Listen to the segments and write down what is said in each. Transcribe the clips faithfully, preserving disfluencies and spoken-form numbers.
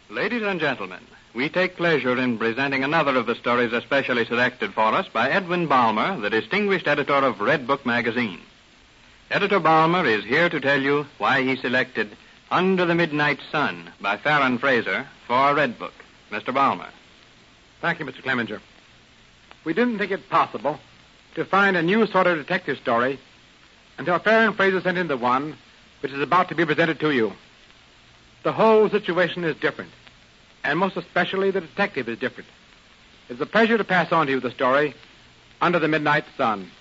Ladies and gentlemen, we take pleasure in presenting another of the stories especially selected for us by Edwin Balmer, the distinguished editor of Red Book magazine. Editor Balmer is here to tell you why he selected Under the Midnight Sun by Farron Fraser for Red Book. Mister Balmer. Thank you, Mister Clemenger. We didn't think it possible to find a new sort of detective story until Farron Fraser sent in the one which is about to be presented to you. The whole situation is different, and most especially the detective is different. It's a pleasure to pass on to you the story, Under the Midnight Sun.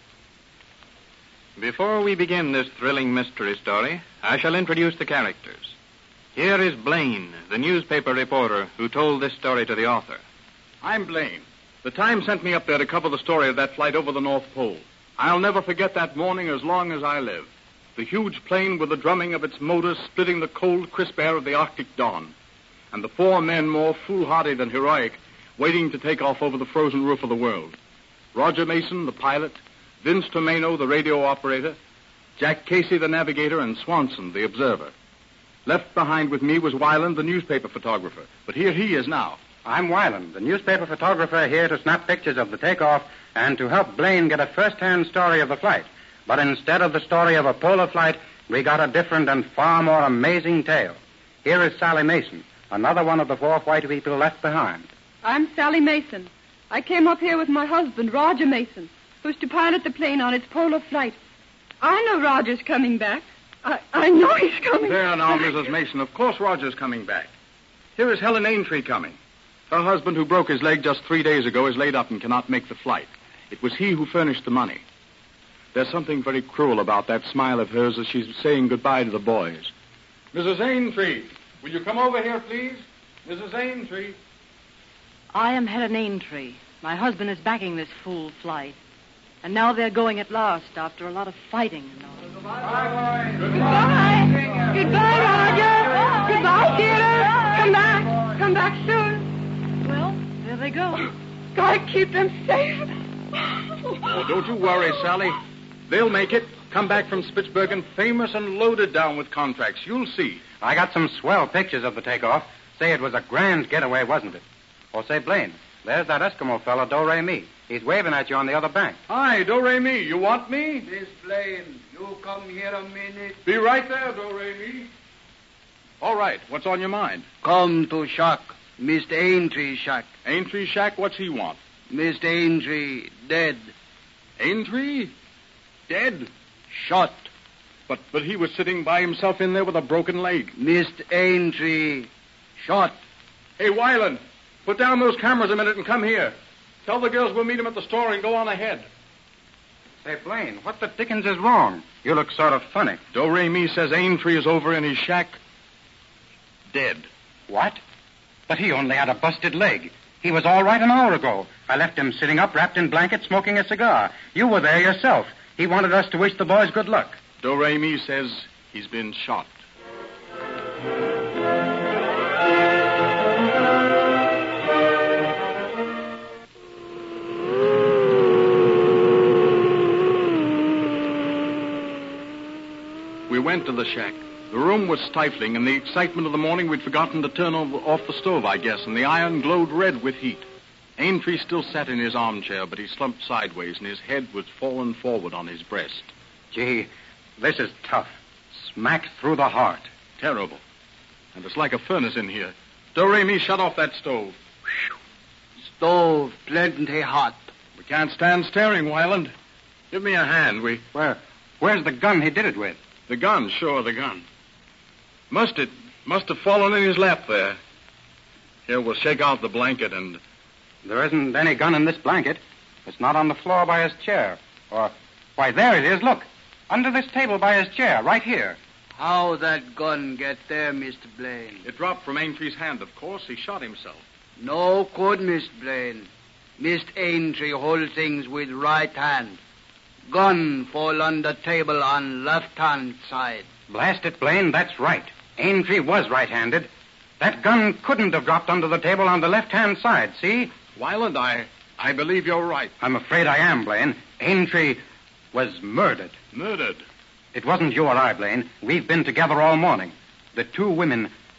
Before we begin this thrilling mystery story, I shall introduce the characters. Here is Blaine, the newspaper reporter who told this story to the author. I'm Blaine. The Times sent me up there to cover the story of that flight over the North Pole. I'll never forget that morning as long as I live. The huge plane with the drumming of its motors splitting the cold, crisp air of the Arctic dawn. And the four men more foolhardy than heroic, waiting to take off over the frozen roof of the world. Roger Mason, the pilot, Vince Tomeno, the radio operator, Jack Casey, the navigator, and Swanson, the observer. Left behind with me was Weiland, the newspaper photographer. But here he is now. I'm Weiland, the newspaper photographer here to snap pictures of the takeoff and to help Blaine get a first-hand story of the flight. But instead of the story of a polar flight, we got a different and far more amazing tale. Here is Sally Mason, another one of the four white people left behind. I'm Sally Mason. I came up here with my husband, Roger Mason, who's to pilot the plane on its polar flight. I know Roger's coming back. I, I know he's coming There back. now, Missus Mason. Of course Roger's coming back. Here is Helen Aintree coming. Her husband, who broke his leg just three days ago, is laid up and cannot make the flight. It was he who furnished the money. There's something very cruel about that smile of hers as she's saying goodbye to the boys. Missus Aintree, will you come over here, please? Missus Aintree. I am Helen Aintree. My husband is backing this fool flight. And now they're going at last after a lot of fighting and all. Goodbye. Goodbye. Goodbye, Roger. Goodbye, dear. Come back. Come back soon. Well, there they go. God keep them safe. Oh, don't you worry, Sally. They'll make it. Come back from Spitsbergen famous and loaded down with contracts. You'll see. I got some swell pictures of the takeoff. Say, it was a grand getaway, wasn't it? Or say, Blaine, there's that Eskimo fellow, Do-Re-Mi. He's waving at you on the other bank. Hi, Do-Re-Mi. You want me? Miss Blaine, you come here a minute. Be right there, Do-Re-Mi. All right. What's on your mind? Come to shack. Mister Aintree shack. Aintree shack? What's he want? Mister Aintree dead. Aintree? Dead? Shot. But but he was sitting by himself in there with a broken leg. Mister Aintree shot. Hey, Weiland, put down those cameras a minute and come here. Tell the girls we'll meet him at the store and go on ahead. Say, Blaine, what the dickens is wrong? You look sort of funny. Do-Re-Mi says Aintree is over in his shack. Dead. What? But he only had a busted leg. He was all right an hour ago. I left him sitting up, wrapped in blankets, smoking a cigar. You were there yourself. He wanted us to wish the boys good luck. Do-Re-Mi says he's been shot. We went to the shack. The room was stifling. In the excitement of the morning, we'd forgotten to turn over, off the stove, I guess, and the iron glowed red with heat. Aintree still sat in his armchair, but he slumped sideways, and his head was fallen forward on his breast. Gee, this is tough. Smack through the heart. Terrible. And it's like a furnace in here. Do-Re-Mi, shut off that stove. Stove plenty hot. We can't stand staring, Weiland. Give me a hand. We... Where, where's the gun he did it with? The gun, sure, the gun. Must it, must have fallen in his lap there. Here, we'll shake out the blanket and... There isn't any gun in this blanket. It's not on the floor by his chair. Or, why, there it is, look. Under this table by his chair, right here. How that gun get there, Mister Blaine? It dropped from Aintree's hand, of course. He shot himself. No good, Mister Blaine. Mister Aintree hold things with right hand. Gun fall on the table on left-hand side. Blast it, Blaine, that's right. Aintree was right-handed. That gun couldn't have dropped under the table on the left-hand side, see? Weiland, I, I believe you're right. I'm afraid I am, Blaine. Aintree was murdered. Murdered? It wasn't you or I, Blaine. We've been together all morning. The two women,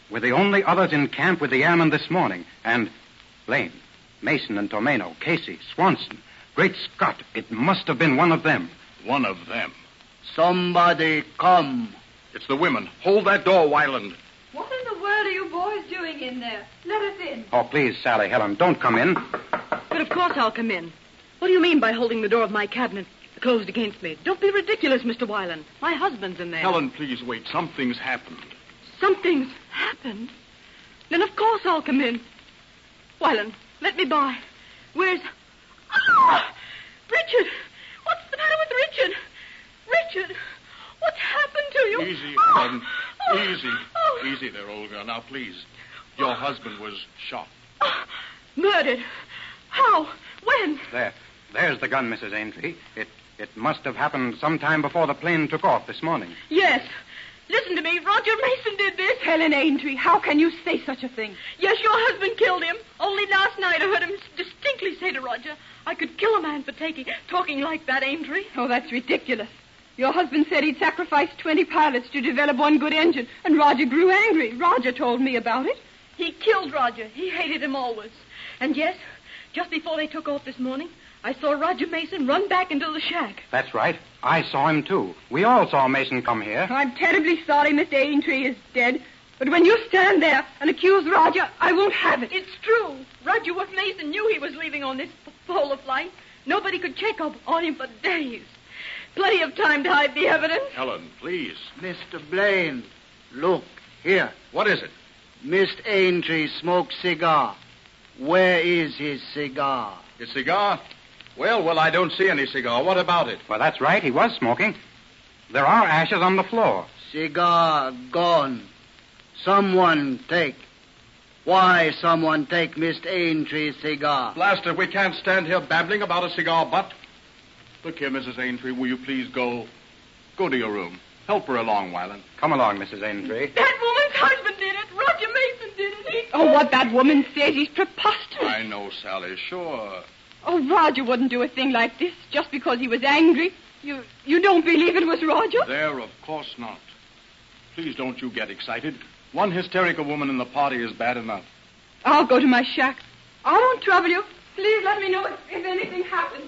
We're the only others in camp with the airmen this morning. And Blaine, Mason and Tomeno, Casey, Swanson. Great Scott, it must have been one of them. One of them. Somebody come. It's the women. Hold that door, Wyland. What in the world are you boys doing in there? Let us in. Oh, please, Sally, Helen, don't come in. But of course I'll come in. What do you mean by holding the door of my cabinet closed against me? Don't be ridiculous, Mister Wyland. My husband's in there. Helen, please wait. Something's happened. Something's happened? Then of course I'll come in. Wyland, let me by. Where's... Ah! Richard! What's the matter with Richard? Richard! What's happened to you? Easy, Oh! Helen. Oh! Easy. Oh! Easy there, old girl. Now, please. Your husband was shot. Oh! Murdered? How? When? There. There's the gun, Missus Aintree. It it must have happened sometime before the plane took off this morning. Yes. Listen to me. Roger Mason did this. Helen Aintree, how can you say such a thing? Yes, your husband killed him. Only last night I heard him distinctly say to Roger, I could kill a man for taking, talking like that, Aintree. Oh, that's ridiculous. Your husband said he'd sacrificed twenty pilots to develop one good engine, and Roger grew angry. Roger told me about it. He killed Roger. He hated him always. And yes, just before they took off this morning, I saw Roger Mason run back into the shack. That's right. I saw him, too. We all saw Mason come here. I'm terribly sorry Mister Aintree is dead, but when you stand there and accuse Roger, I won't have it. It's true. Roger Mason knew he was leaving on this polar flight. Nobody could check up on him for days. Plenty of time to hide the evidence. Helen, please. Mister Blaine, look, here. What is it? Mister Aintree smokes cigar. Where is his cigar? His cigar? Well, well, I don't see any cigar. What about it? Well, that's right. He was smoking. There are ashes on the floor. Cigar gone. Someone take. Why someone take Mister Aintree's cigar? Blaster, we can't stand here babbling about a cigar butt. Look here, Missus Aintree, will you please go... Go to your room. Help her along, Wyland. Come along, Missus Aintree. That woman's husband did it. Roger Mason did it. He... Oh, what that woman says is preposterous. I know, Sally, sure. Oh, Roger wouldn't do a thing like this just because he was angry. You you don't believe it was Roger? There, of course not. Please don't you get excited. One hysterical woman in the party is bad enough. I'll go to my shack. I won't trouble you. Please let me know if, if anything happens.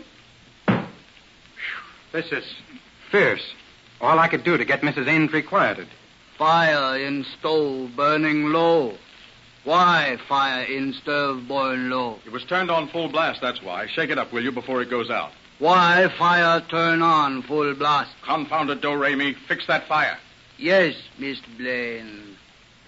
This is fierce. All I could do to get Missus Aintree quieted. Fire in stove burning low. Why fire in stove burn low? It was turned on full blast, that's why. Shake it up, will you, before it goes out. Why fire turn on full blast? Confound it, Do-Re-Mi. Fix that fire. Yes, Mister Blaine.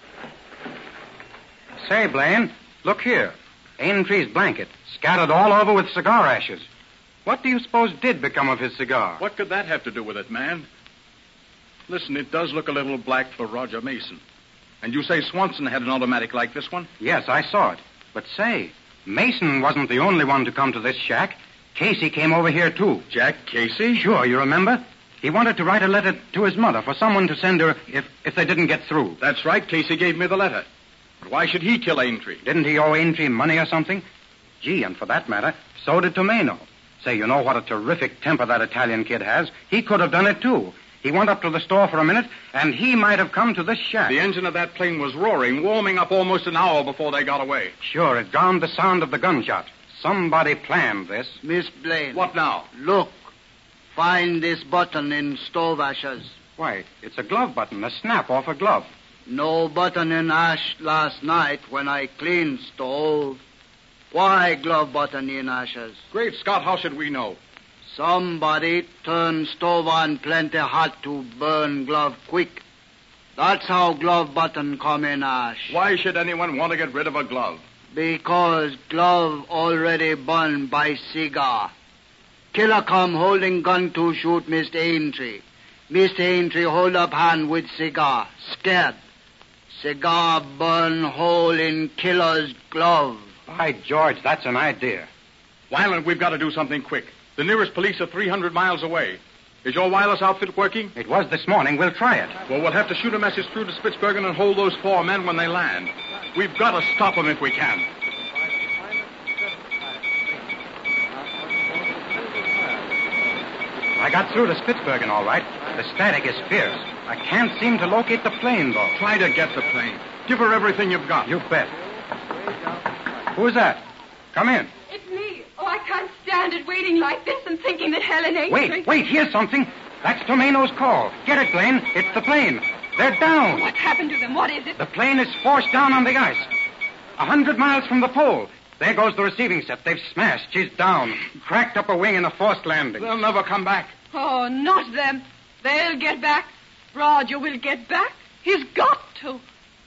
Say, Blaine, look here. Aintree's blanket, scattered all over with cigar ashes. What do you suppose did become of his cigar? What could that have to do with it, man? Listen, it does look a little black for Roger Mason. And you say Swanson had an automatic like this one? Yes, I saw it. But say, Mason wasn't the only one to come to this shack. Casey came over here, too. Jack Casey? Sure, you remember? He wanted to write a letter to his mother for someone to send her if, if they didn't get through. That's right. Casey gave me the letter. But why should he kill Aintree? Didn't he owe Aintree money or something? Gee, and for that matter, so did Tomeno. Say, you know what a terrific temper that Italian kid has? He could have done it, too. He went up to the store for a minute, and he might have come to this shack. The engine of that plane was roaring, warming up almost an hour before they got away. Sure, it drowned the sound of the gunshot. Somebody planned this. Miss Blaine. What now? Look. Find this button in stove ashes. Why, it's a glove button, a snap off a glove. No button in ash last night when I cleaned stove. Why glove button in ashes? Great Scott, how should we know? Somebody turned stove on plenty hot to burn glove quick. That's how glove button come in ash. Why should anyone want to get rid of a glove? Because glove already burned by cigar. Killer come holding gun to shoot Mister Aintree. Mister Aintree hold up hand with cigar. Scared. Cigar burn hole in killer's glove. By George, that's an idea. Wyland, we've got to do something quick. The nearest police are three hundred miles away. Is your wireless outfit working? It was this morning. We'll try it. Well, we'll have to shoot a message through to Spitsbergen and hold those four men when they land. We've got to stop them if we can. I got through to Spitsbergen, all right. The static is fierce. I can't seem to locate the plane, though. Try to get the plane. Give her everything you've got. You bet. Who's that? Come in. It's me. Oh, I can't stand it waiting like this and thinking that Helen ain't... Wait, wait, here's something. That's Tomeno's call. Get it, Blaine. It's the plane. They're down. What's happened to them? What is it? The plane is forced down on the ice. A hundred miles from the pole. There goes the receiving set. They've smashed. She's down. Cracked up a wing in a forced landing. They'll never come back. Oh, not them. They'll get back. Roger will get back. He's got to.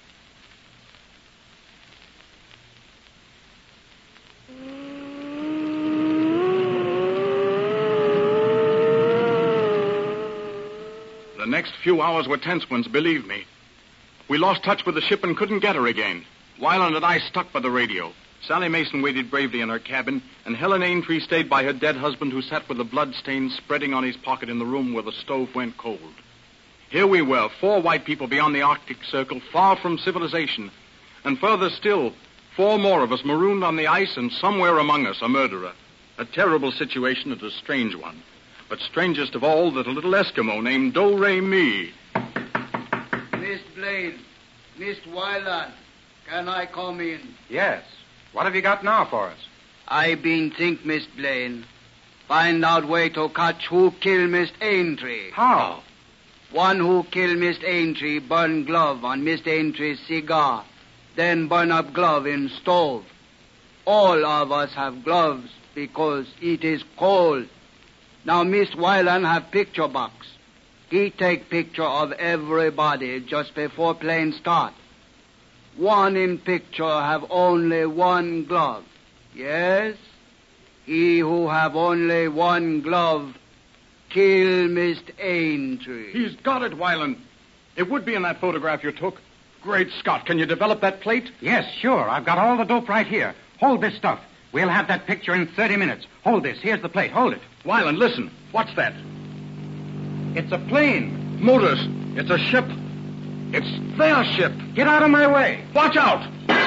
The next few hours were tense ones, believe me. We lost touch with the ship and couldn't get her again. Wyland and I stuck by the radio. Sally Mason waited bravely in her cabin, and Helen Aintree stayed by her dead husband, who sat with the blood stains spreading on his pocket in the room where the stove went cold. Here we were, four white people beyond the Arctic Circle, far from civilization. And further still, four more of us marooned on the ice, and somewhere among us a murderer. A terrible situation and a strange one. But strangest of all, that a little Eskimo named Do-Re-Mi. Miss Blaine, Miss Wyland, can I come in? Yes. What have you got now for us? I been think, Miss Blaine. Find out way to catch who kill Miss Aintree. How? One who kill Miss Aintree burn glove on Miss Aintree's cigar, then burn up glove in stove. All of us have gloves because it is cold. Now Miss Wyland have picture box. He take picture of everybody just before plane start. One in picture have only one glove. Yes, he who have only one glove kill Mister Aintree. He's got it, Wyland. It would be in that photograph you took. Great Scott, can you develop that plate? Yes, sure. I've got all the dope right here. Hold this stuff. We'll have that picture in thirty minutes. Hold this. Here's the plate. Hold it. Wyland, listen. What's that? It's a plane. Motors. It's a ship. It's their ship. Get out of my way. Watch out!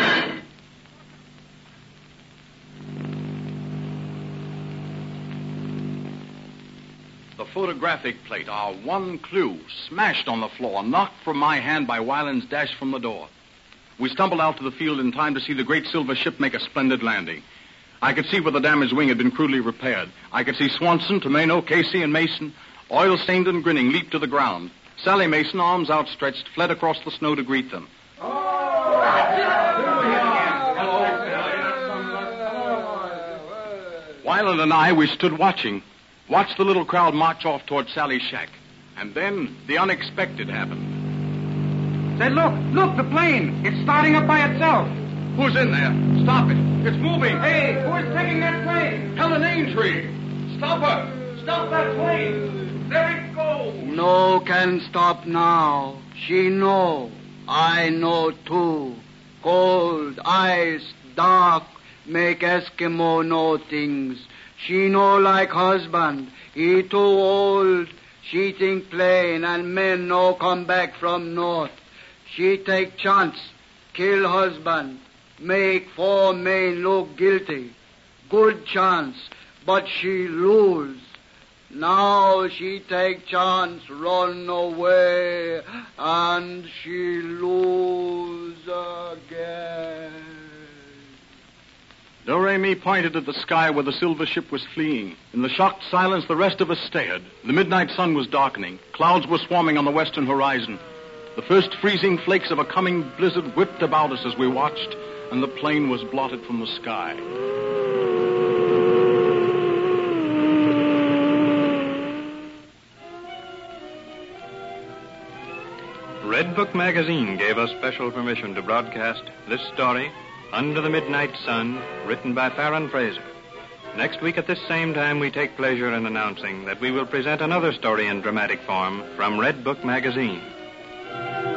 The photographic plate, our one clue, smashed on the floor, knocked from my hand by Wyland's dash from the door. We stumbled out to the field in time to see the great silver ship make a splendid landing. I could see where the damaged wing had been crudely repaired. I could see Swanson, Tomeno, Casey, and Mason, oil-stained and grinning, leap to the ground. Sally Mason, arms outstretched, fled across the snow to greet them. Wyland and I, we stood watching. Watched the little crowd march off toward Sally's shack. And then the unexpected happened. Say, look, look, the plane. It's starting up by itself. Who's in there? Stop it. It's moving. Hey, who is taking that plane? Helen Aintree. Stop her. Stop that plane. There it goes. No can stop now. She know. I know too. Cold, ice, dark, make Eskimo know things. She know like husband. He too old. She think plain and men no come back from north. She take chance. Kill husband. Make four men look guilty. Good chance. But she lose. Now she take chance, run away, and she lose again. Do-Re-Mi pointed at the sky where the silver ship was fleeing. In the shocked silence, the rest of us stared. The midnight sun was darkening. Clouds were swarming on the western horizon. The first freezing flakes of a coming blizzard whipped about us as we watched, and the plane was blotted from the sky. Red Book Magazine gave us special permission to broadcast this story, Under the Midnight Sun, written by Farron Fraser. Next week at this same time, we take pleasure in announcing that we will present another story in dramatic form from Red Book Magazine.